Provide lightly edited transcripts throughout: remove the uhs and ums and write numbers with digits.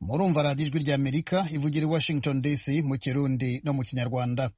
murumva radiyo ijwi ry'Amerika ivugira i Washington DC mu Kirundi no mu Kinyarwanda.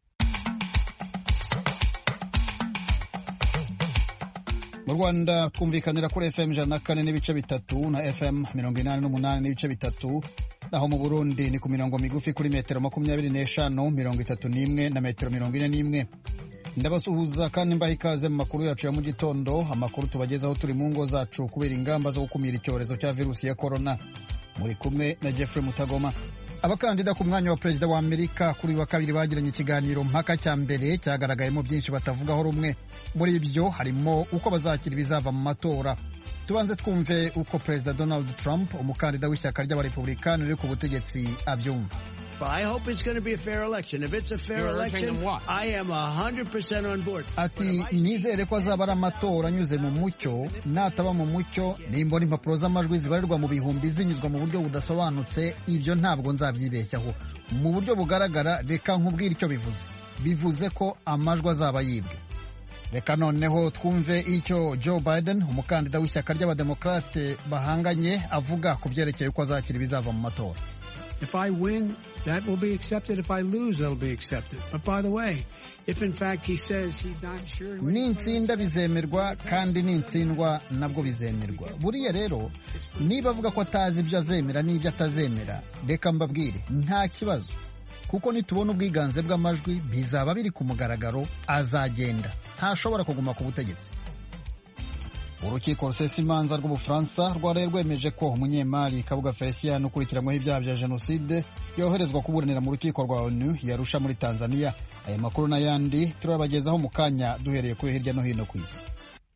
Mu Rwanda twumvikanira kuri FM 104.3 na FM 88.3, naho mu Burundi ni ku mirongo migufi kuri metero 25, 31 na metero 41. Ndabasuhuza kandi mbaha ikaze mu makuru yacu ya mu gitondo, amakuru tubagezaho turi mu ngo zacu kubera ingamba zo gukumira icyorezo cya virusi ya corona. Muri kumwe na Jeffrey Mutagoma. Abakandida ku mwanya wa perezida wa Amerika kuri wa kabiri bagiranye ikiganiro mpaka cya mbere cyagaragayemo byinshi batavugaho rumwe. Muri ibyo harimo uko bazakira ibizava mu matora. Tubanze twumve uko perezida Donald Trump, umukandida w'ishyaka ry'abarepublikani riri ku butegetsi, abyumva. Well, I hope it's going to be a fair election. If it's a fair election, I am 100% on board. Ati nizere ko azaba ari amatora anyuze mu mucyo, nataba mu mucyo nimbona impapuro z'amajwi zibarirwa mu bihumbi zinyuzwa mu buryo budasobanutse, ibyo ntabwo nzabyibeshyaho. Mu buryo bugaragara, reka nkubwire icyo bivuze. Bivuze ko amajwi azaba yibwe. Reka noneho twumve icyo Joe Biden, umukandida w'ishyaka ry'abademokrate bahanganye, avuga ku byerekeye uko azakira ibizava mu matora. If I win, that will be accepted. If I lose, that'll be accepted. But by the way, if in fact he says he's not sure... Nintsinda bizemerwa kandi nintsindwa nabwo bizemerwa. Buriya rero, niba avuga ko atazi ibyo azemera n'ibyo atazemera, reka mbabwire, nta kibazo. Kuko nitubona ubwiganze bw'amajwi bizaba biri ku mugaragaro, azagenda. Ntashobora kuguma ku butegetsi. Urukiko rusesa imanza rw'Ubufaransa rwaraye rwemeje ko umunyemari Kabuga Felicien ukurikiranyweho ibyaha bya jenoside yoherezwa kuburanira mu rukiko rwa ONU yarusha muri Tanzania. Aya makuru n'ayandi turabagezaho mu kanya duhereye kuri hirya no hino ku isi.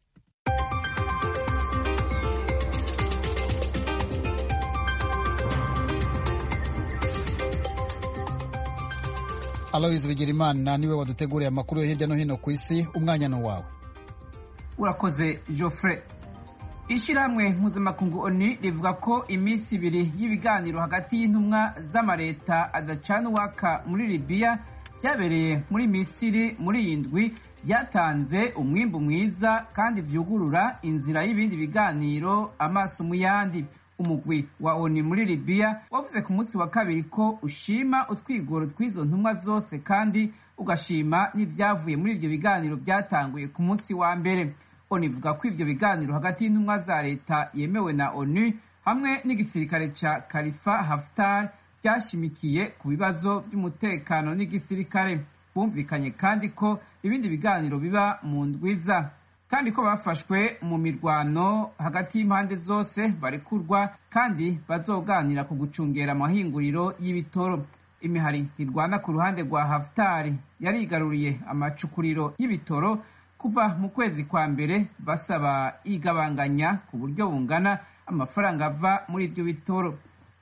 Aloys Bigirimana niwe waduteguriye amakuru yo hirya no hino ku isi. Umwanya no wawe. Urakoze Geoffrey. Ishyirahamwe mpuzamakungu ONU rivuga ko iminsi ibiri y'ibiganiro hagati y'intumwa z'amareta adacana uwaka muri Libya byabereye muri Misiri muri iyi ndwi byatanze umwimbu mwiza kandi vyugurura inzira y'ibindi biganiro amaso mu yandi. Umugwi wa ONU muri Libya wavuze ku munsi wa kabiri ko ushima utwigoro tw'izo ntumwa zose kandi ugashima n'ibyavuye muri ibyo biganiro byatanguye ku munsi wa mbere. ONU ivuga ko ibyo biganiro hagati y'intumwa za leta yemewe na ONU hamwe n'igisirikare ca Khalifa Haftar byashimikiye ku bibazo by'umutekano n'igisirikare. Bumvikanye kandi ko ibindi biganiro biba mu ndwiza kandi ko bafashwe mu mirwano hagati y'impande zose barekurwa kandi bazoganira ku gucungera amahinguriro y'ibitoro. Imihari irwana ku ruhande rwa Haftar yarigaruriye amacukuriro y'ibitoro kuva mu kwezi kwa mbere basaba igabanganya ku buryo bungana amafaranga ava muri ibyo bitoro.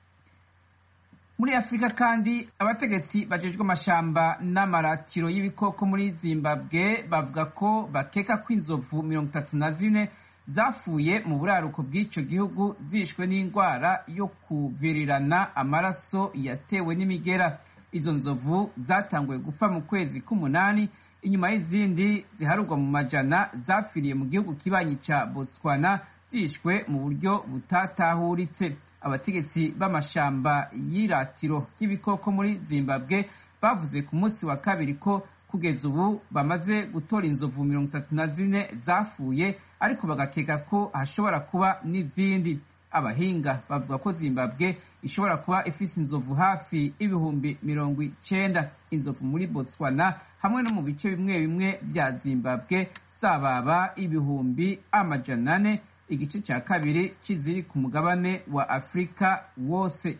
Muri Afrika kandi abategetsi bajejwe amashamba n'amaratiro y'ibikoko muri Zimbabwe bavuga ko bakeka ko inzovu 34 zafuye mu buraruko bw'icyo gihugu zishwe n'indwara yo kuvirirana amaraso yatewe n'imigera. Izo nzovu zatanguye gupfa mu kwezi k'umunani inyuma y'izindi ziharurwa mu majana zafiriye mu gihugu kibanyi ca Botswana zishwe mu buryo butatahuritse. Abategetsi b'amashamba y'iratiro ry'ibikoko muri Zimbabwe bavuze ku munsi wa kabiri ko kugeza ubu bamaze gutora inzovu 34 zafuye, ariko bagakeka ko hashobora kuba n'izindi. Abahinga bavuga ko Zimbabwe ishobora kuba ifise inzovu hafi ibihumbi 90. Inzovu muri Botswana hamwe no mu bice bimwe bimwe bya Zimbabwe zababa ibihumbi 400, igice cya kabiri kiziri ku mugabane wa Afrika wose.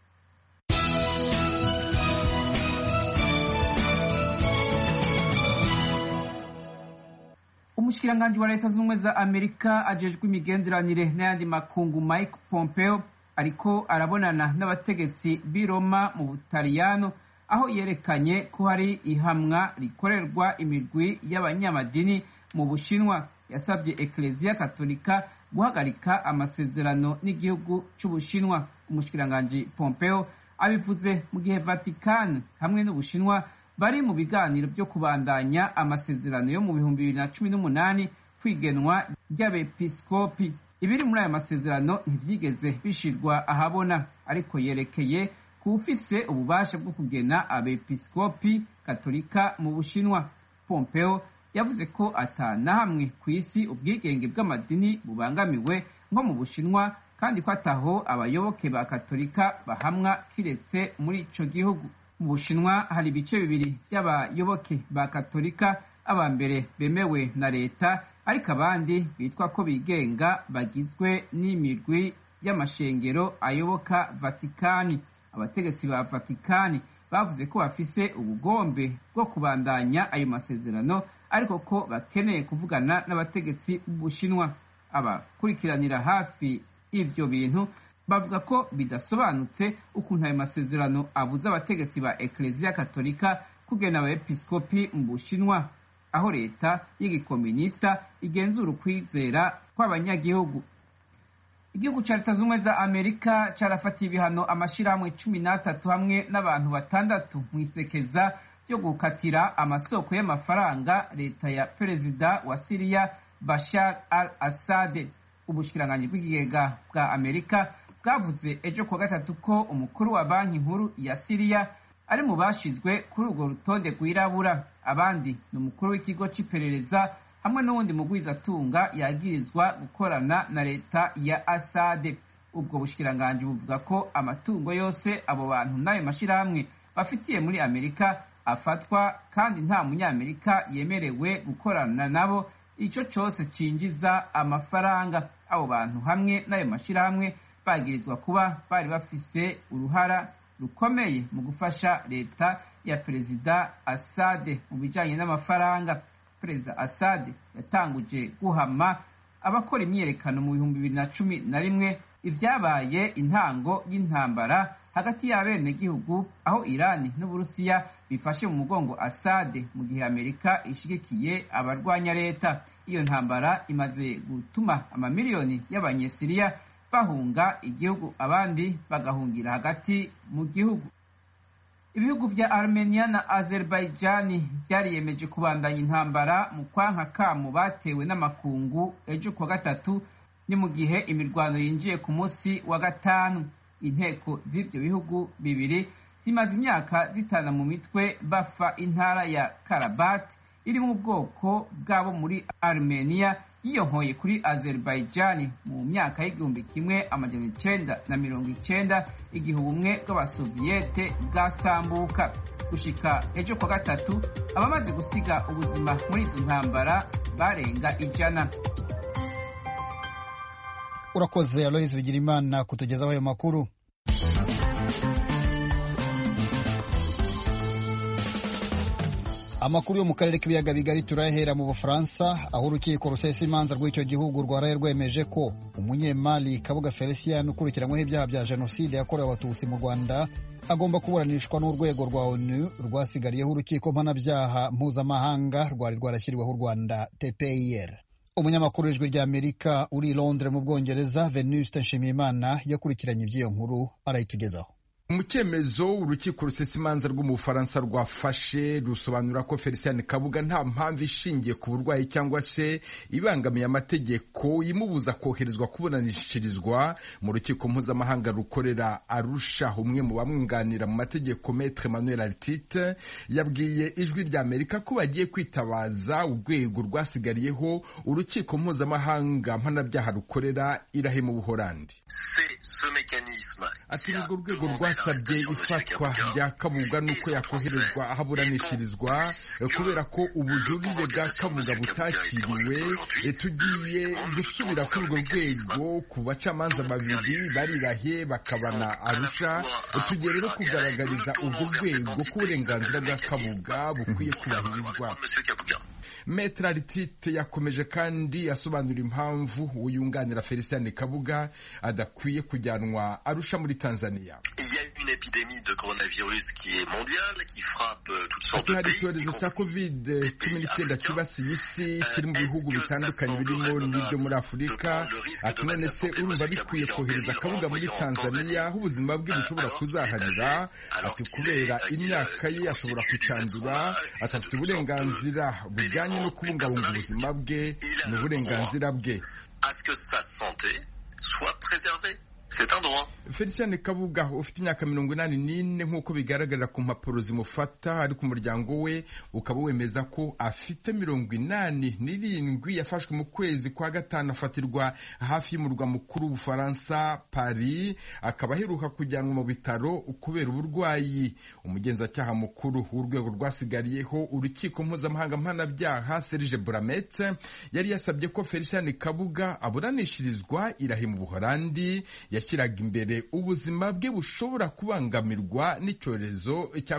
Umushikiranganji wa Leta Zunze za Amerika ajejwe imigenderanire n'ayandi makungu Mike Pompeo ariko arabonana n'abategetsi b'i Roma mu Butaliyano, aho yerekanye ko hari ihamwa rikorerwa imirwi y'abanyamadini mu Bushinwa. Yasabye Eklezia Katolika guhagarika amasezerano n'igihugu c'Ubushinwa. Umushikiranganji Pompeo abivuze mu gihe Vatican hamwe n'Ubushinwa bari mu biganiro byo kubandanya amasezerano yo mu 2018 kwigenwa ry'abepiskopi. ibiri muri aya masezerano ntivyigeze bishirwa ahabona, ariko yerekeye kuwufise ububasha bwo kugena abepiskopi katolika mu Bushinwa. Pompeo yavuze ko ata na hamwe ku isi ubwigenge bw'amadini bubangamiwe nko mu Bushinwa, kandi ko ataho abayoboke ba katolika bahamwa kiretse muri ico gihugu. Mu Bushinwa hari ibice bibiri by'abayoboke ba katolika, aba mbere bemewe na leta ariko abandi bitwa ko bigenga bagizwe n'imirwi y'amashengero ayoboka Vatikani. Abategetsi ba Vatikani bavuze ko bafise ubugombe bwo kubandanya ayo masezerano, ariko ko bakeneye kuvugana n'abategetsi b'Ubushinwa. Abakurikiranira hafi ivyo bintu bavuga ko bidasobanutse ukuntu ayo masezerano abuza abategetsi ba Eklezia Katolika kugena abepiskopi mu Bushinwa, aho leta y'igikomunista igenzura ukwizera kw'abanyagihugu. Igihugu ca Leta Zunze za Amerika carafatiye ibihano amashirahamwe 13 hamwe n'abantu 6 mu isekeza ryo gukatira amasoko y'amafaranga leta ya perezida wa Syria Bashar al-Assad. Ubushikiranganji bw'ikigega bwa Amerika bwavuze ejo kuwa gatatu ko umukuru wa banki nkuru ya Syria ari mu bashizwe kuri urwo rutonde rwirabura. Abandi ni umukuru w'ikigo c'iperereza hamwe n'uwundi mugwizatunga yagirizwa gukorana na leta ya Assad. Ubwo bushikiranganji buvuga ko amatungo yose abo bantu n'ayo mashirahamwe bafitiye muri Amerika afatwa, kandi nta munyamerika yemerewe gukorana nabo ico cose cinjiza amafaranga. Abo bantu hamwe n'ayo mashirahamwe bagirizwa kuba bari bafise uruhara rukomeye mu gufasha leta ya perezida Assad mu bijanye n'amafaranga. Perezida Assad yatanguje guhama abakora imyiyerekano mu 2011, ivyabaye intango y'intambara hagati y'abene gihugu, aho Irani n'Uburusiya bifashe mu mugongo Assad mu gihe Amerika ishigikiye abarwanya leta. Iyo ntambara imaze gutuma amamiliyoni y'abanyesiriya bahunga igihugu, abandi bagahungira hagati mu gihugu. Ibihugu vya Armenia na Azerbaijan byariyemeje kubandanya intambara mu kwanka kamo batewe n'amakungu ejo kuwa gatatu, ni mu gihe imirwano yinjiye ku munsi wa gatanu. Inteko z'ivyo bihugu bibiri zimaze imyaka zitana mu mitwe bafa intara ya Karabakh iri mu bwoko bwabo muri Armenia yiyonkoye kuri Azerbaijan mu myaka y'1990 igihe ubumwe bw'abasoviyete bwasambuka. Gushika ejo kwa gatatu abamaze gusiga ubuzima muri izo ntambara barenga 100. Urakoze Aloys Bigirimana kutugezaho ayo makuru. Amakuru yo mu karere k'ibiyaga bigari turahera mu Bufaransa, aho urukiko rusesa imanza rw'icyo gihugu rwaraye rwemeje ko umunyemali Kabuga Felicien ukurikiranyweho ibyaha bya jenoside yakorewe abatutsi mu Rwanda agomba kuburanishwa n'urwego rwa ONU rwasigariyeho urukiko mpanabyaha mpuzamahanga rwari rwarashyiriweho u Rwanda TPIR. Umunyamakuru w'ijwi rya Amerika uri Londres mu Bwongereza Venuste Nshimiyimana yakurikiranye iby'iyo nkuru arayitugezaho. Mu cyemezo urukiko rusesa imanza rwo mu Bufaransa rwafashe rusobanura ko Felicien Kabuga nta mpamvu ishingiye ku burwayi cyangwa se ibangamiye amategeko imubuza koherezwa kuburanishirizwa mu rukiko mpuzamahanga rukorera Arusha. Umwe mu bamwunganira mu mategeko Maître Emmanuel Artite yabwiye ijwi rya Amerika ko bagiye kwitabaza urwego rwasigariyeho urukiko mpuzamahanga mpanabyaha rukorera Irahe mu Buholandi. Ati urwo rwego rwasabye ifatwa rya Kabuga nuko yakoherezwa ahaburanishirizwa kubera ko ubujurire bwa Kabuga butakiriwe. Tugiye gusubira kuri urwo rwego ku bacamanza babiri barirahe bakabana Arusha. Tugiye rero kugaragariza urwo rwego ko uburenganzira bwa Kabuga bukwiye kubahirizwa. Maître Artite yakomeje kandi asobanura impamvu uyunganira Felicien Kabuga adakwiye kujyanwa Arusha muri Tanzania. Ati hari icyorezo cya COVID-19 kibasiye isi kiri mu bihugu bitandukanye birimo n'ibyo muri Afurika. Ati none se urumva bikwiye kohereza Kabuga muri Tanzania aho ubuzima bwe bushobora kuzaharira? Ati kubera imyaka ye ashobora kwicandura. Ati afite uburenganzira bujyanye no kubungabunga ubuzima bwe n'uburenganzira bwe. à ce que sa santé soit préservée. C'est un droit. Felicien Kabuga ufite imyaka 84 nk'uko bigaragarira ku mpapuro zimufata ariko umuryango we ukaba wemeza ko afite 87 yafashwe mu kwezi kwa gatanu afatirwa hafi y'umurwa mukuru w'Ubufaransa Paris, akaba aheruka kujyanwa mu bitaro kubera uburwayi. Umugenzacyaha mukuru w'urwego rwasigariyeho urukiko mpuzamahanga mpanabyaha Serge Bramet yari yasabye ko Felicien Kabuga aburanishirizwa irahi mu Buholandi, yashyiraga imbere ubuzima bwe bushobora kubangamirwa n'icyorezo cya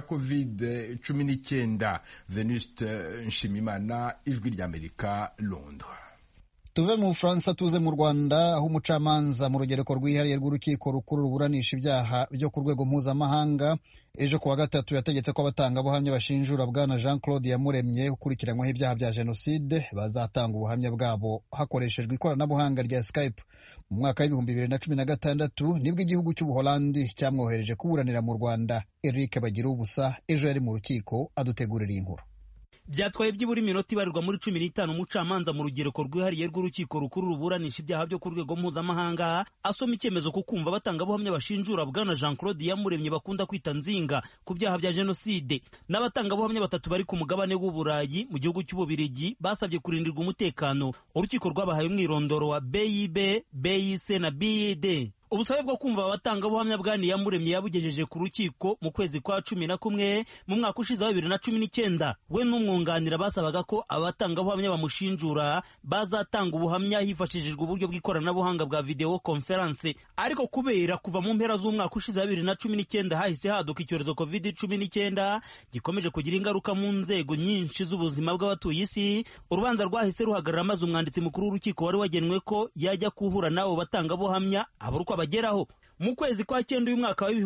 COVID-19. Venuste Nshimimana, Ijwi ry'Amerika, Londres. Tuve mu Bufaransa tuze mu Rwanda, aho umucamanza mu rugereko rwihariye rw'urukiko rukuru ruburanisha ibyaha byo ku rwego mpuzamahanga ejo kuwa gatatu yategetse ko abatangabuhamya bashinjura bwana Jean Claude Iyamuremye ukurikiranyweho ibyaha bya jenoside bazatanga ubuhamya bwabo hakoreshejwe ikoranabuhanga rya Skype. Mu mwaka w'ibihumbi 2016 nibwo igihugu cy'Ubuholandi cyamwohereje kuburanira mu Rwanda. Eric Bagirubusa ejo yari mu rukiko adutegurira inkuru. Byatwaye byibura iminota ibarirwa muri 15 umucamanza mu rugereko rwihariye rw'urukiko rukuru ruburanisha ibyaha byo ku rwego mpuzamahanga asoma icyemezo ko kumva abatangabuhamya bashinjura bwana Jean Claude Iyamuremye bakunda kwita nzinga ku byaha bya jenoside n'abatangabuhamya batatu bari ku mugabane w'Uburayi mu gihugu cy'Ububirigi basabye kurindirwa umutekano. Urukiko rwabahaye umwirondoro wa BIB, BIC na BID. Ubusabe bwo kumva abatangabuhamya bwa Iyamuremye yabugejeje ku rukiko mu kwezi kwa 11 mu mwaka ushize wa 2019. We n'umwunganira basabaga ko abatangabuhamya bamushinjura bazatanga ubuhamya hifashishijwe uburyo bw'ikoranabuhanga bwa video conference. Ariko kubera kuva mu mpera z'umwaka ushize wa 2019 hahise haduka icyorezo COVID-19 gikomeje kugira ingaruka mu nzego nyinshi z'ubuzima bw'abatuye isi, urubanza rwahise ruhagarara maze umwanditsi mukuru w'urukiko wari wagenwe ko yajya kuhura nabo batangabuhamya aburuko bageraho. Mu kwezi kwa 9 y'umwaka wa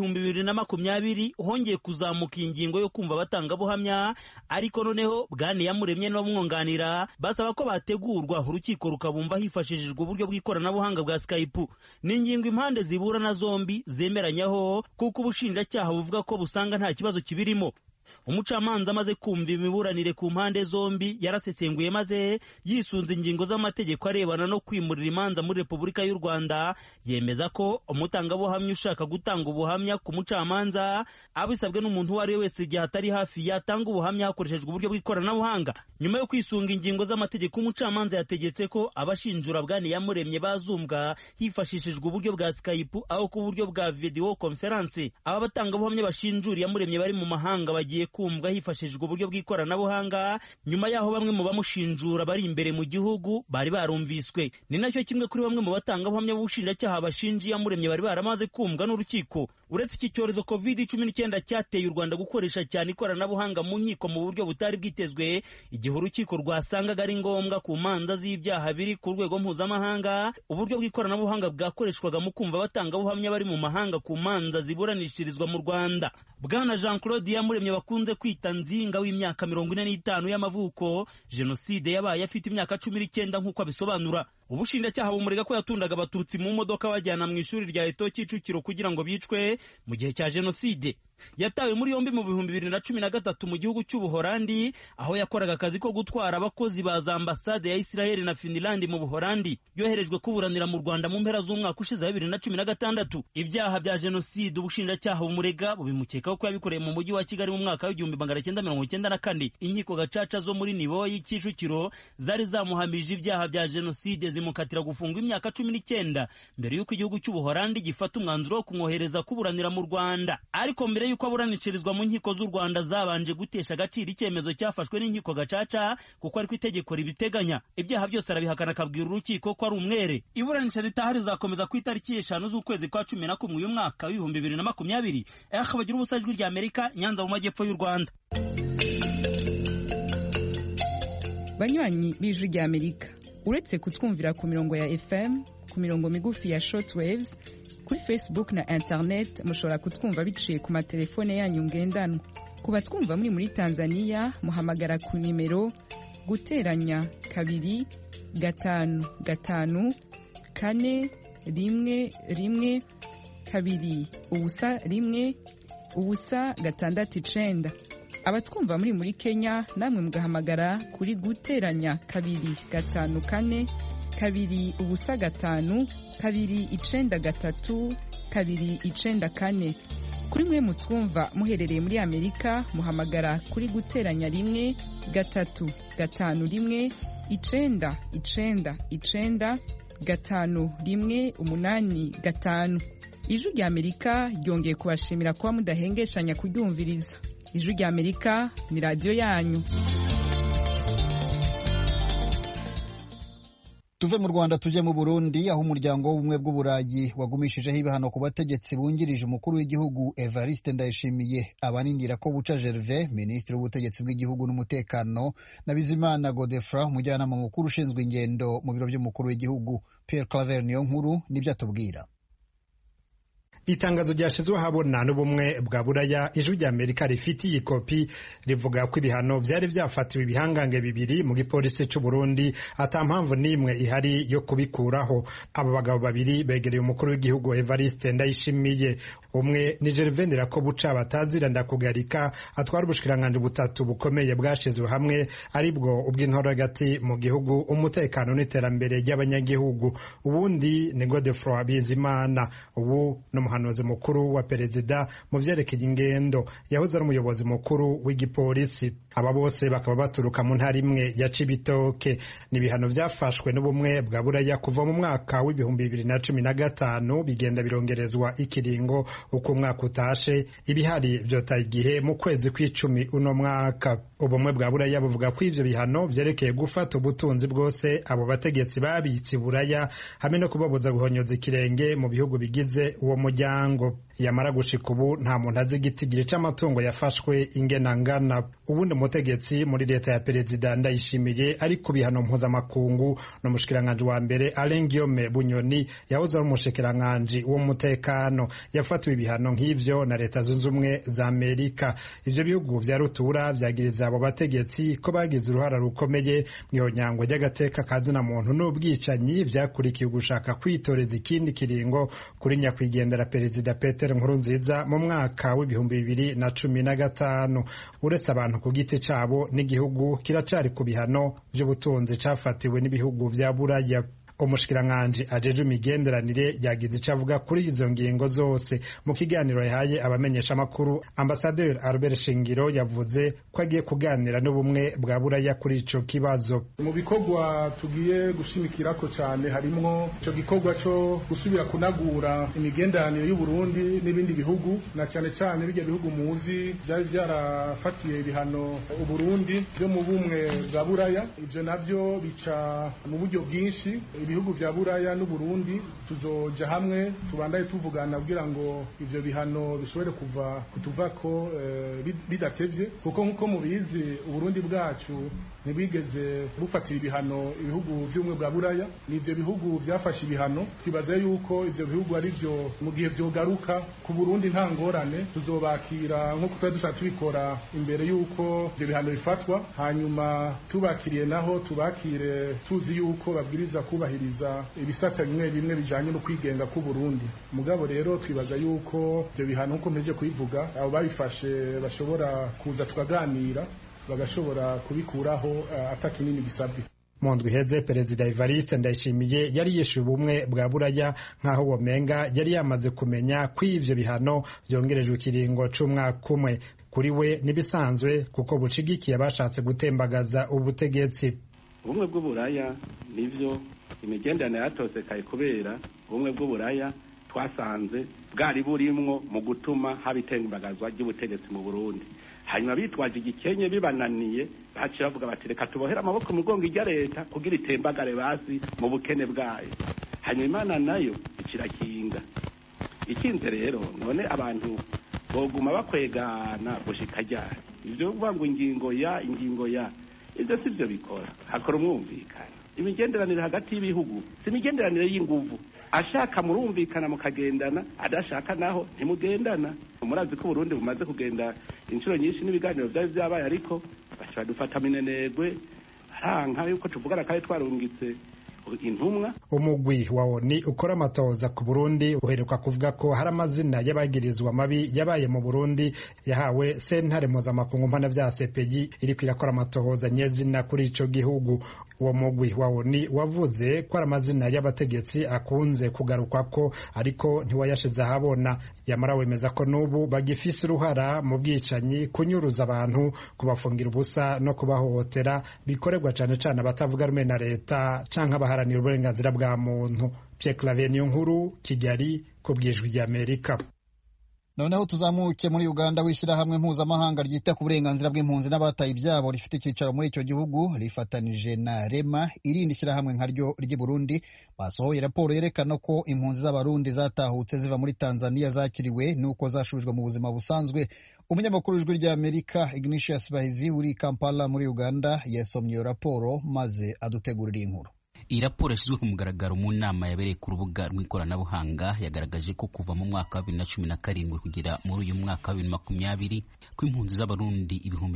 2020 hongeye kuzamuka ingingo yo kumva abatangabuhamya, ariko noneho bwana Iyamuremye n'abamwunganira basaba ko bategurwa urukiko rukabumva hifashishijwe uburyo bw'ikoranabuhanga bwa Skype. Ni ingingo impande ziburana zombi zemeranyaho kuko ubushinjacyaha buvuga ko busanga nta kibazo kibirimo. Umucamanza amaze kumva imiburanire ku mpande zombi yarasesenguye maze yisunze ingingo z'amategeko arebana no kwimurira imanza muri Repubulika y'u Rwanda yemeza ko umutangabuhamya ushaka gutanga ubuhamya ku mucamanza abisabwe n'umuntu uwo ari we wese igihe atari hafi yatanga ubuhamya hakoreshejwe uburyo bw'ikoranabuhanga. Nyuma yo kwisunga ingingo z'amategeko umucamanza yategetse ko abashinjura bwana Iyamuremye bazumbwa hifashishijwe uburyo bwa Skype aho ku buryo bwa video conference. Aba batangabuhamya bashinjura Iyamuremye bari mu mahanga bagiye kumvwa hifashishijwe uburyo bw'ikoranabuhanga. Nyuma yaho bamwe mu bamushinjura bari imbere mu gihugu bari barumviswe. Ni nacyo kimwe kuri bamwe mu batangabuhamya b'ubushinjacyaha bashinja Iyamuremye bari baramaze kumvwa n'urukiko. Uretse iki cyorezo COVID-19 cyateye u Rwanda gukoresha cyane ikoranabuhanga mu nkiko mu buryo butari bwitezwe, igihe urukiko rwasangaga ari ngombwa ku manza z'ibyaha biri ku rwego mpuzamahanga, uburyo bw'ikoranabuhanga bwakoreshwaga mu kumva abatangabuhamya bari mu mahanga ku manza ziburanishirizwa mu Rwanda. Bwana Jean Claude Iyamuremye bakunze kwita nzinga w'imyaka 45 y'amavuko, jenoside yabaye afite imyaka 19 nk'uko abisobanura. Ubushinjacyaha bumurega ko yatundaga abatutsi mu modoka bajyana mu ishuri rya Eto Kicukiro kugira ngo bicwe mu gihe cya jenoside. Yatawe muri yombi mu 2013 mu gihugu cy'Ubuholandi aho yakoraga akazi ko gutwara abakozi ba ambasade ya Israel na Finland mu Buholandi. Yoherejwe kuburanira mu Rwanda mu mpera z'umwaka ushize 2016. Ibyaha bya jenoside ubushinjacyaha bumurega bubimukekaho ko yabikoreye mu mujyi wa Kigali mu mwaka wa 1994. Inkiko gacaca zo muri Niboyi Kicukiro zari zamuhamije ibyaha bya jenoside zimukatira gufungwa imyaka 19 mbere y'uko igihugu cy'Ubuholandi gifata umwanzuro wo kumwohereza kuburanira mu Rwanda. Ariko mbere y'uko aburanishirizwa mu nkiko z'u Rwanda zabanje gutesha agaciro icyemezo cyafashwe n'inkiko gacaca kuko ariko itegeko ribiteganya. Ibyaha byose arabihakana akabwira urukiko ko ari umwere. Iburanisha ritaha rizakomeza ku itariki 5 z'ukwezi kwa 11 uyu mwaka wa 2020. Bagira ubusa Ijwi ry'Amerika, Nyanza mu majyepfo y'u Rwanda. Banywanyi b'Ijwi ry'Amerika, uretse kutwumvira ku mirongo ya FM, ku mirongo migufi ya shortwaves, kuri Facebook na internet mushobora kutwumva biciye ku matelefone yanyu ngendanwa. Ku batwumva muri Tanzania muhamagara ku nimero guteranya 2 5 5 4 1 1 2 ubusa 1 ubusa 6 abatwumva muri Kenya namwe mugahamagara kuri guteranya 2 5 4 2-5 2-93 2-94. Kuri mwe mutwumva muherereye muri Amerika muhamagara kuri guteranya 1 3 5 1 9 9 9 5 1 8 5. Ijwi rya Amerika ryongeye kubashimira kuba mudahengeshanya kuryumviriza. Ijwi rya Amerika ni radio yanyu. Tuve mu Rwanda tujye mu Burundi, aho umuryango w'ubumwe bw'Uburayi wagumishijeho ibihano ku bategetsi bungirije umukuru w'igihugu Evariste Ndayishimiye, abanindira ko Buca Gervais, minisitiri w'ubutegetsi bw'igihugu n'umutekano, na Bizimana Godefroid, umujyanama mukuru ushinzwe ingendo mu biro by'umukuru w'igihugu. Pierre Claver Niyonkuru nibyo atubwira. Itangazo ryashizwe habona n'ubumwe bwa Buraya, Ijwi rya Amerika rifitiye ikopi rivuga ko ibihano byari byafatiwe ibihangange bibiri mu gipolisi cy'u Burundi ata mpamvu n'imwe ihari yo kubikuraho. Abo bagabo babiri begereye umukuru w'igihugu Evariste Ndayishimiye. Umwe ni Gervais Ndirakobuca batazira ndakugarika, atwara ubushikiranganje butatu bukomeye bwashizwe hamwe, aribwo ubw'intoro hagati mu gihugu, umutekano n'iterambere ry'abanyagihugu. Ubundi ni Godefroid Bizimana, ubu n'umuhanuzi mukuru wa perezida mu vyerekeye ingendo, yahoze ari umuyobozi mukuru w'igipolisi. Aba bose bakaba baturuka mu ntara imwe ya Cibitoke. Ni ibihano vyafashwe n'ubumwe bwa Buraya kuva mu mwaka w'2015 bigenda birongerezwa ikiringo uko umwaka utashe, ibihari vyotaye igihe mu kwezi kw'icumi uno mwaka. Ubumwe bwa Buraya buvuga ko ivyo bihano vyerekeye gufata ubutunzi bwose abo bategetsi babitse Buraya hamwe no kubabuza guhonyoza ikirenge mu bihugu bigize uwo muryango. Yamara gushika ubu nta muntu azi igitigiri c'amatungo yafashwe ingena ngana. Ubundi umutegetsi muri leta ya perezida Ndayishimiye ari ku bihano mpuzamakungu n'umushikiranganje wa mbere Alain Guillaume Bunyoni, yahoze ari umushikiranganje w'umutekano. Yafatiwe ibihano nk'ivyo na leta zunze ubumwe za Amerika. Ivyo bihugu vya rutura vyagiriza abo bategetsi ko bagize uruhara rukomeye mw'ihonyangwa ry'agateka kazina muntu n'ubwicanyi vyakurikiye gushaka kwitoreza ikindi kiringo kuri nyakwigendera perezida Peter Nkurunziza mu mwaka w'2015. Uretse abantu ku giti cabo, n'igihugu kiracari ku bihano vy'ubutunzi cafatiwe n'ibihugu vya Buraya. Umushikiranganje ajeje imigenderanire yagize ico avuga kuri izo ngingo zose. Mu kiganiro yahaye abamenyesha makuru, Ambassadeur Albert Shingiro yavuze ko agiye kuganira n'ubumwe bwa Buraya kuri ico kibazo. Mu bikorwa tugiye gushimikirako cyane harimwo ico gikorwa cyo gusubira kunagura imigenderanire y'u Burundi n'ibindi bihugu, na cyane cyane bijya bihugu muzi byari byarafatiye ibihano u Burundi byo mu bumwe bwa Buraya. Ivyo navyo bica mu buryo bwinshi. Ibihugu vya Buraya n'u Burundi tuzoja hamwe tubandaye tuvugana kugira ngo ivyo bihano bishobore kutuvako bidatevye, kuko nkuko mubizi u Burundi bwacu ntibigeze bufatira ibihano ibihugu vy'umwe bwa Buraya. N'ivyo bihugu vyafashe ibihano, twibaza yuko ivyo bihugu ari byo mu gihe vyogaruka ku Burundi nta ngorane tuzobakira nkuko twari dushaka tubikora imbere yuko ivyo bihano bifatwa. Hanyuma tubakiriye naho tubakire tuzi yuko babwiriza kubahiriza ibisata bimwe bimwe bijanye no kwigenga ku Burundi. Mugabo rero twibaza yuko ivyo bihano nkuko mpeje kubivuga, abo babifashe bashobora kuza tukaganira bagashobora kubikuraho atakinini gisabwe. Mu ndwi iheze perezida Evariste Ndayishimiye yari yishuye ubumwe bwa Buraya nk'aho womenga yari yamaze kumenya ko ivyo bihano vyongerejwe ikiringo c'umwaka umwe. Kuri we nibisanzwe kuko bucigikiye bashatse gutembagaza ubutegetsi. Ubumwe bw'Uburaya nivyo imigenderanire yatosekaye kubera ubumwe bw'Uburaya twasanze bwari burimwo mu gutuma haba itembagazwa ry'ubutegetsi mu Burundi. Hanyuma bitwaje igikenye bibananiye, baciye bavuga bati reka tubohera amaboko mu gongo irya leta kugira itembagare basi mu bukene bwayo. Hanyuma Imana nayo ikirakinga. Ikinze rero none abantu boguma bakwegana gushika ryari. Ivyo kuvuga ngo ingingo ya ivyo sivyo bikora. Hakora umwumvikana. Imigenderanire hagati y'ibihugu si imigenderanire y'inguvu. Ashaka murumvikana mukagendana, adashaka naho ntimugendana. Murazi ko Burundi bumaze kugenda inshuro nyinshi n'ibiganiro byari byabaye, ariko bashobora dufata minenegwe haranka yuko tuvugana kandi twarungitse intumwa. Umugwi wa ONU ukora amatohoza ku Burundi uheruka kuvuga ko hari amazina y'abagirizwa amabi yabaye mu Burundi yahawe sentare mpuzamakungu mpanavyaha CPI iriko irakora amatohoza nyezina kuri ico gihugu. Uwo mugwi wa ONU wavuze ko ari amazina y'abategetsi akunze kugarukwa ko ariko ntiwayashize ahabona, yamara wemeza ko n'ubu bagifise uruhara mu bwicanyi, kunyuruza abantu, kubafungira ubusa no kubahohotera bikorerwa cane cane abatavuga rumwe na leta canke abaharanira uburenganzira bwa muntu. Pierre Claver Niyonkuru, Kigali, ku bw'Ijwi ry'Amerika. Noneho tuzamuke muri Uganda. W'ishyirahamwe mpuzamahanga ryita ku burenganzira bw'impunzi n'abataye ibyabo rifite icyicaro muri icyo gihugu rifatanije na Rema, irindi shyirahamwe nkaryo ry'i Burundi, basohoye raporo yerekana ko impunzi z'abarundi zatahutse ziva muri Tanzania zakiriwe n'uko zashubijwe mu buzima busanzwe. Umunyamakuru w'Ijwi ry'Amerika Ignatius Bahizi uri Kampala muri Uganda yasomye iyo raporo maze adutegurira inkuru. Iyi raporo yashyizwe ku mugaragaro mu nama yabereye ku rubuga rw'ikoranabuhanga yagaragaje ko kuva mu mwaka wa 2017 kugera muri uyu mwaka wa 2020 ko impunzi z'abarundi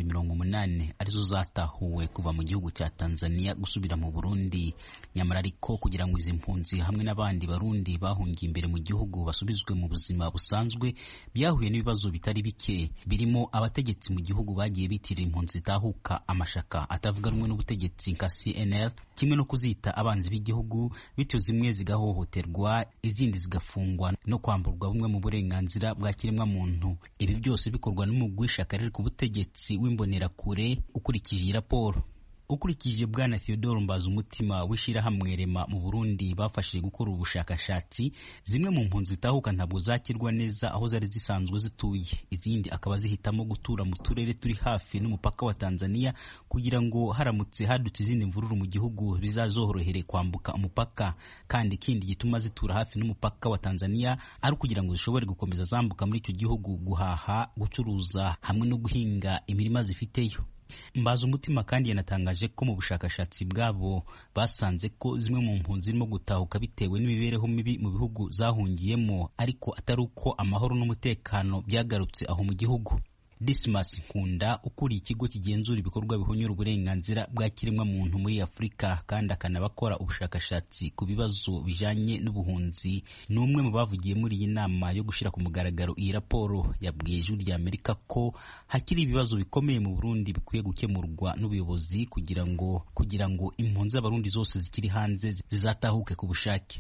80,000 arizo zatahuwe kuva mu gihugu cya Tanzania gusubira mu Burundi. Nyamara ariko kugira ngo izi mpunzi hamwe n'abandi barundi bahungiye imbere mu gihugu basubizwe mu buzima busanzwe, byahuye n'ibibazo bitari bike, birimo abategetsi mu gihugu bagiye bitirira impunzi zitahuka amashaka atavuga rumwe n'ubutegetsi nka CNL, kimwe no kuzita abanzi b'igihugu, bityo zimwe zigahohoterwa, izindi zigafungwa no kwamburwa bumwe mu burenganzira bwa kiremwa muntu. Ibi byose bikorwa n'umugwi w'ishyaka riri ku butegetsi w'imbonerakure. Ukurikije iyi raporo, ukurikije Bwana Theodore Mbazumutima w'ishyirahamwe Rema mu Burundi bafashije gukora ubushakashatsi, zimwe mu mpunzi zitahuka ntabwo zakirwa neza aho zari zisanzwe zituye, izindi akaba zihitamo gutura mu turere turi hafi n'umupaka wa Tanzania kugira ngo haramutse hadutse izindi mvururu mu gihugu bizazorohere kwambuka umupaka. Kandi ikindi gituma zitura hafi n'umupaka wa Tanzania ari ukugira ngo zishobore gukomeza zambuka muri icyo gihugu guhaha, gucuruza hamwe no guhinga imirima zifiteyo. Mbazumutima kandi yanatangaje ko mu bushakashatsi bwabo basanze ko zimwe mu mpunzi zirimo gutahuka bitewe n'imibereho mibi mu bihugu zahungiyemo, ariko atari uko amahoro n'umutekano byagarutse aho mu gihugu. Dismas Nkunda ukuriye ikigo kigenzura ibikorwa bihunyura uburenganzira bwa kiremwa muntu muri Afurika kandi akanabakora ubushakashatsi ku bibazo bijanye n'ubuhunzi, ni umwe mu bavugiye muri iyi nama yo gushira ku mugaragaro iyi raporo. Yabwiye Ijwi ry'Amerika ko hakiri ibibazo bikomeye mu Burundi bikwiye gukemurwa n'ubuyobozi kugira ngo impunzi z'abarundi zose zikiri hanze zizatahuke ku bushake.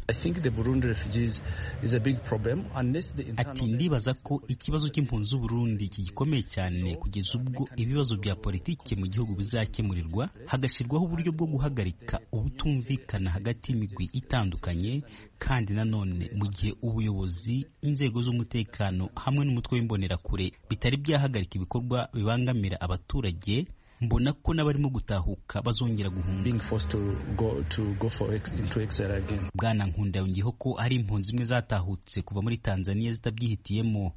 Ati ndibaza ko ikibazo cy'impunzi z'Uburundi kigikomeye cyane kugeza ubwo ibibazo bya politike mu gihugu bizakemurirwa, hagashyirwaho uburyo bwo guhagarika ubutumvikana hagati y'imigwi itandukanye, kandi nanone mu gihe ubuyobozi, inzego z'umutekano hamwe n'umutwe w'imbonerakure bitari byahagarika ibikorwa bibangamira abaturage, mbona ko n'abarimo gutahuka bazongera guhunga. Bwana Nkunda yongeyeho ko hari impunzi zimwe zatahutse kuva muri Tanzania zitabyihitiyemo.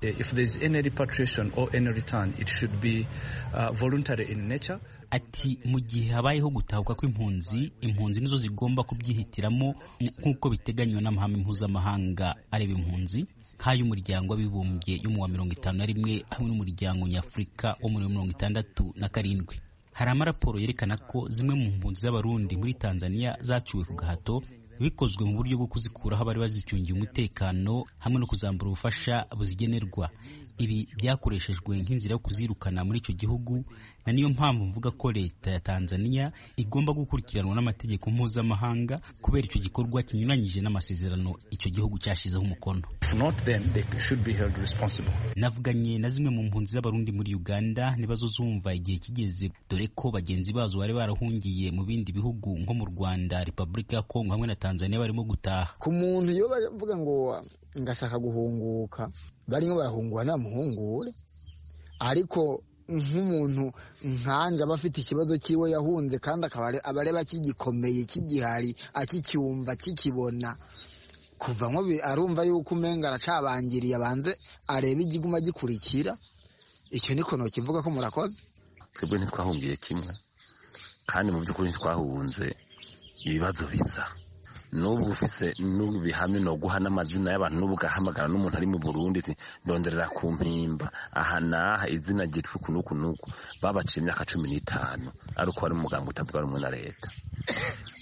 Ati mu gihe habayeho gutahuka kw'impunzi, impunzi nizo zigomba kubyihitiramo nk'uko biteganywa n'amahame mpuzamahanga areba impunzi nk'ay'umuryango w'abibumbye yo mu wa 51 hamwe n'umuryango nyafurika wo muri 67. Hari amaraporo yerekana ko zimwe mu mpunzi z'abarundi muri Tanzania zaciwe ku gahato, bikozwe mu buryo bwo kuzikuraho abari bazicungiye umutekano hamwe no kuzambura ubufasha buzigenerwa. Ibi byakoreshejwe nk'inzira yo kuzirukana muri icyo gihugu, na niyo mpamvu mvuga ko leta ya Tanzania igomba gukurikiranwa n'amategeko mpuzamahanga kubera icyo gikorwa kinyuranyije n'amasezerano icyo gihugu cyashyizeho umukono. Navuganye na zimwe mu mpunzi z'abarundi muri Uganda nibazo zumva igihe kigeze, dore ko bagenzi bazo bari barahungiye mu bindi bihugu nko mu Rwanda, Repubulika ya Kongo hamwe na Tanzania barimo gutaha. Ku muntu iyo bavuga ngo ngashaka guhunguka, barimo barahungura nta muhungure, ariko nk'umuntu nkanje aba afite ikibazo cyiwe yahunze kandi akaba abareba kigikomeye kigihari akicyumva kikibona, kuva nko arumva yuko umenga aracabangiriye abanze areba igiguma gikurikira. Icyo niko no kivuga ko murakoze. Twebwe ntitwahungiye kimwe kandi mu by'ukuri ntitwahunze ibibazo bisa. N'ubu ufise n'ubihamye no guha n'amazina y'abantu n'ubu gahamagara n'umuntu ari mu Burundi ndonderera ku mpimba aha naha izina gitwe kunuku babaciye imyaka 15 ariko ari umuganga utavuga rumwe na leta.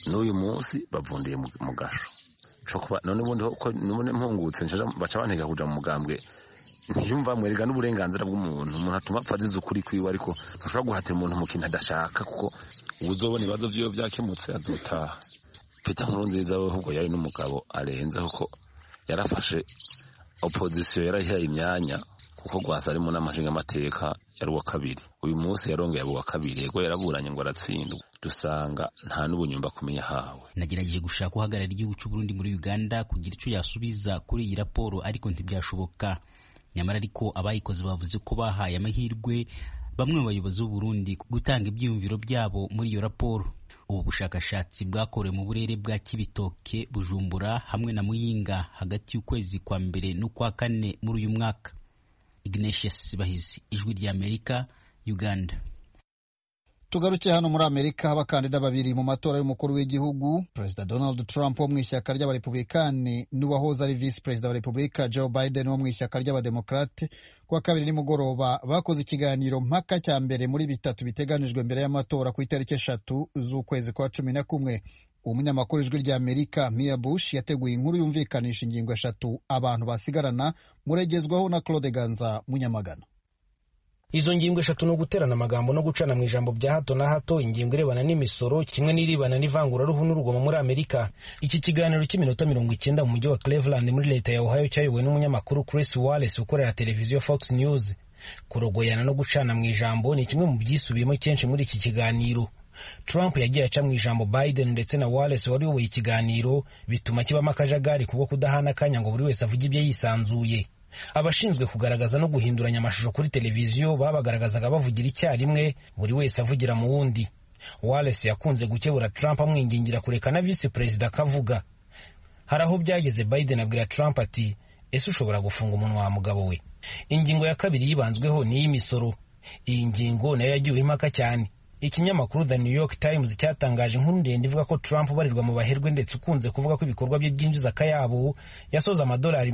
n'uyu munsi bavundiye mu gasho none ubundi none mpungutse baca bantega kuja mu mugambwe ntiyumva mwerega n'uburenganzira bw'umuntu atuma apfa azize ukuri kwiwe ariko ntushobora guhatira umuntu mu kintu adashaka kuko uzobona ibibazo vyiwe vyakemutse azotaha. Peter Nkurunziza we ahubwo yari n'umugabo arenze kuko yarafashe opposition yarahiye imyanya kuko Rwasa ari mu n'amashinga amateka yari uwa kabiri, uyu munsi yarongeye abo wa kabiri yego yaraburanye ngo aratsindwa, dusanga nta n'ubunyumba kumenya hawe. Nagerageje gushaka uhagarara igihugu cy'u Burundi muri Uganda kugira icyo yasubiza kuri iyi raporo ariko ntibyashoboka. Nyamara ariko abayikoze bavuze ko bahaye amahirwe bamwe mu bayobozi b'u Burundi gutanga ibyiyumviro byabo muri iyo raporo. Ubu bushakashatsi bwakorewe mu burere bwa Kibitoke, Bujumbura hamwe na Muyinga hagati y'ukwezi kwa mbere n'ukwa kane muri uyu mwaka. Ignatius Bahizi, Ijwi ry'Amerika, Uganda. Tugarukiye hano muri Amerika, abakandida babiri mu matora y'umukuru w'igihugu, Perezida Donald Trump wo mu ishyaka ry'abarepublikani n'uwahoze ari Vice Perezida wa Repubulika Joe Biden wo mu ishyaka ry'abademokrate, kuwa kabiri nimugoroba bakoze ikiganiro mpaka cya mbere muri bitatu biteganijwe mbere y'amatora ku itariki 3 z'ukwezi kwa 11. Umunyamakuru w'Ijwi ry'Amerika Mia Bush yateguye inkuru yumvikanisha ingingo 3 abantu basigarana, muregezwaho na Claude Ganza Munyamagana. Izo ngingo 3 no guterana amagambo no gucana mu ijambo bya hato na hato, ingingo irebana n'imisoro kimwe n'iribana n'ivanguraruhu n'urugomo muri Amerika. Iki kiganiro cy'iminota 90 mu mujyi wa Cleveland muri leta ya Ohio cyayobowe n'umunyamakuru Chris Wallace ukorera televiziyo Fox News. Kurogoyana no gucana mu ijambo ni kimwe mu byisubiyemo kenshi muri iki kiganiro. Trump yagiye aca mu ijambo Biden ndetse na Wallace wari uyoboye ikiganiro, bituma kibamo akajagari kubwo kudahana akanya ngo buri wese avuge ibyo yisanzuye. Abashinzwe kugaragaza no guhinduranya amashusho kuri televiziyo babagaragazaga bavugira icyarimwe, buri wese avugira mu wundi. Wallace yakunze gukebura Trump amwingingira kureka na Vice Perezida akavuga. Hari aho byageze Biden abwira Trump ati, ese ushobora gufunga umunwa wa mugabo we. Ingingo ya kabiri yibanzweho ni imisoro. Iyi ngingo nayo yagiye impaka cyane. Ikinyamakuru The New York Times cyatangaje inkuru ndende ivuga ko Trump barirwa mu baherwe ndetse ukunze kuvuga ko ibikorwa bye byinjiza akayabo yasoza amadolari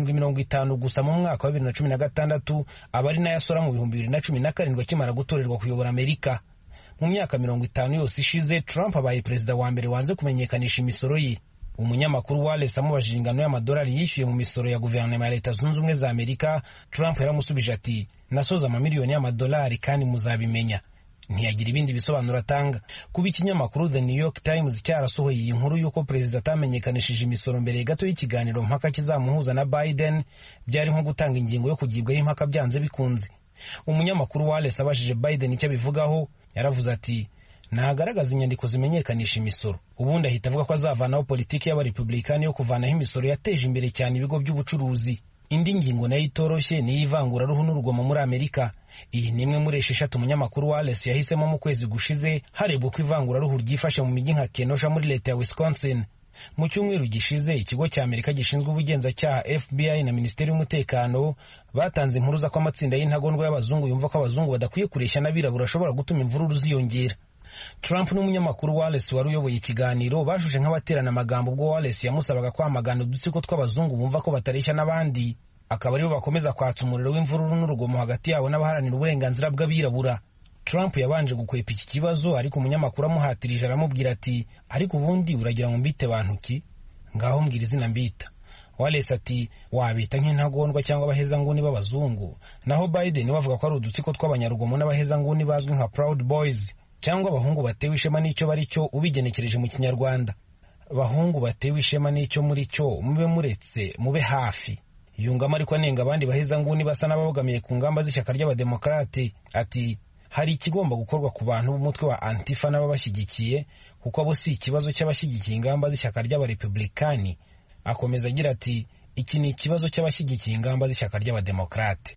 $750 gusa mu mwaka wa 2016, abari nayasora mu 2017 akimara gutorerwa kuyobora Amerika. Mu myaka 50 yose ishize Trump abaye perezida wa mbere wanze kumenyekanisha imisoro ye. Umunyamakuru Wallace amubajije ingano y'amadolari yishyuye mu misoro ya guverinoma ya Leta Zunze Ubumwe za Amerika, Trump yaramusubije ati, nasoza amamiliyoni y'amadolari kandi muzabimenya. Ntiyagira ibindi bisobanuro atanga. Kuba ikinyamakuru The New York Times cyarasohoye iyi nkuru y'uko perezida atamenyekanishije imisoro mbere gato y'ikiganiro mpaka kizamuhuza na Biden, byari nko gutanga ingingo yo kugibwaho impaka byanze bikunze. Umunyamakuru Wallace abajije Biden icyo abivugaho, yaravuze ati, ntagaragaza inyandiko zimenyekanisha imisoro. Ubundi ahita avuga ko azavanaho politiki y'abarepublikani yo kuvanaho imisoro yateje imbere cyane ibigo by'ubucuruzi. Indi ngingo nayo itoroshye ni ivanguraruhu n'urugomo muri Amerika. Iyi ni imwe muri 6 umunyamakuru Wallace yahisemo mu kwezi gushize harebwa uko ivanguraruhu ryifashe mu mijyi nka Kenosha muri leta ya Wisconsin. Mu cyumweru gishize ikigo cya Amerika gishinzwe ubugenzacyaha FBI na Minisiteri y'Umutekano batanze impuruza ko amatsinda y'intagondwa y'abazungu yumva ko abazungu badakwiye kureshya n'abirabura ashobora gutuma imvururu ziyongera. Trump n'umunyamakuru Wallace wari uyoboye ikiganiro bashushe nk'abaterana amagambo ubwo Wallace yamusabaga kwamagana udutsiko tw'abazungu bumva ko batareshya n'abandi, akaba aribo bakomeza kwatsa umuriro w'imvururu n'urugomo hagati yabo n'abaharanira uburenganzira bw'abirabura. Trump yabanje gukwepa iki kibazo, ariko umunyamakuru amuhatirije aramubwira ati, ariko ubundi uragira ngo mbite bantu ki? Ngaho mbwira izina mbita. Wallace ati, wabita nk'intagondwa cyangwa abahezanguni b'abazungu. Naho Biden bavuga ko ari udutsiko tw'abanyarugomo n'abahezanguni bazwi nka Proud Boys, cyangwa abahungu batewe ishema n'icyo bari cyo ubigenekereje mu Kinyarwanda. Bahungu batewe ishema n'icyo muri cyo mube muretse mube hafi. Yungamo ariko anenga abandi bahezanguni basa n'ababogamiye ku ngamba z'ishyaka ry'abademokrate, ati, hari ikigomba gukorwa ku bantu b'umutwe wa Antifa n'ababashyigikiye, kuko abo si ikibazo cy'abashyigikiye ingamba z'ishyaka ry'abarepublikani. Akomeza agira ati, iki ni ikibazo cy'abashyigikiye ingamba z'ishyaka ry'abademokrate.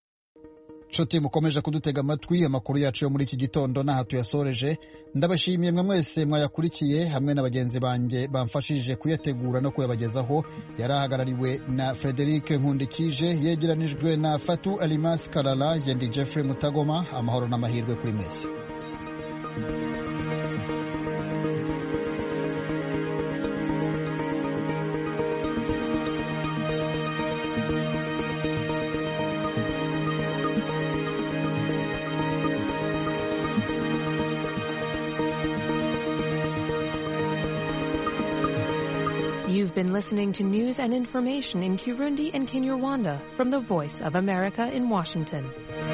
Nshuti mukomeje kudutega amatwi, amakuru yacu yo muri iki gitondo n'aha tuyasoreje. Ndabashimiye mwe mwese mwayakurikiye hamwe na bagenzi banjye bamfashije kuyategura no kuyabagezaho. Yarahagarariwe na Frederic Nkundikije, yegeranijwe na Fatu Alimas Kalala, yendi Jeffrey Mutagoma. Amahoro n'amahirwe kuri mwese. You've been listening to news and information in Kirundi and Kinyarwanda from the Voice of America in Washington.